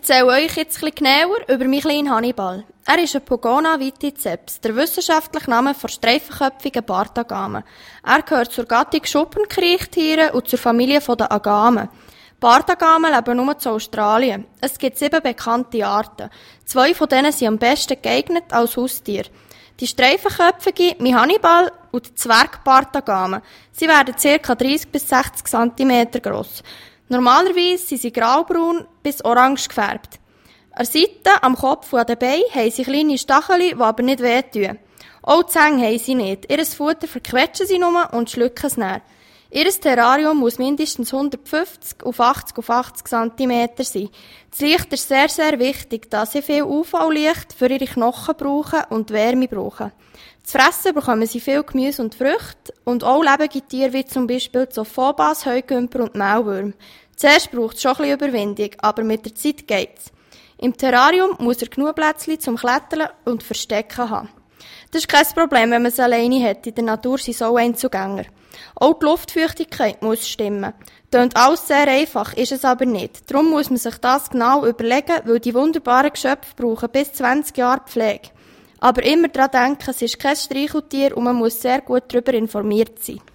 erzähle euch jetzt ein bisschen genauer über meinen kleinen Hannibal. Er ist ein Pogona viticeps, der wissenschaftliche Name für streifenköpfigen Bartagamen. Er gehört zur Gattung Schuppenkriechtiere und zur Familie der Agamen. Bartagamen leben nur in Australien. Es gibt 7 bekannte Arten. 2 von denen sind am besten geeignet als Haustier. Die streifenköpfige, mein Hannibal und die Zwergbartagamen. Sie werden ca. 30 bis 60 cm gross. Normalerweise sind sie graubraun bis orange gefärbt. An der Seite, am Kopf und an den Beinen haben sie kleine Stacheln, die aber nicht wehtun. Auch die Zähne haben sie nicht. Ihr Futter verquetschen sie nur und schlucken es näher. Ihr Terrarium muss mindestens 150 auf 80 auf 80 cm sein. Das Licht ist sehr, sehr wichtig, da sie viel UV-Licht für ihre Knochen brauchen und Wärme brauchen. Zu fressen bekommen sie viel Gemüse und Früchte und auch lebende Tiere wie zum Beispiel Zophobas, Heugümper und Maulwürmer. Zuerst braucht es schon ein bisschen Überwindung, aber mit der Zeit geht's. Im Terrarium muss er genug Plätzchen zum Klettern und Verstecken haben. Das ist kein Problem, wenn man es alleine hat. In der Natur sind so Einzugänger. Auch die Luftfeuchtigkeit muss stimmen. Tönt alles sehr einfach, ist es aber nicht. Darum muss man sich das genau überlegen, weil die wunderbaren Geschöpfe brauchen bis 20 Jahre Pflege. Aber immer daran denken, es ist kein Streicheltier und man muss sehr gut darüber informiert sein.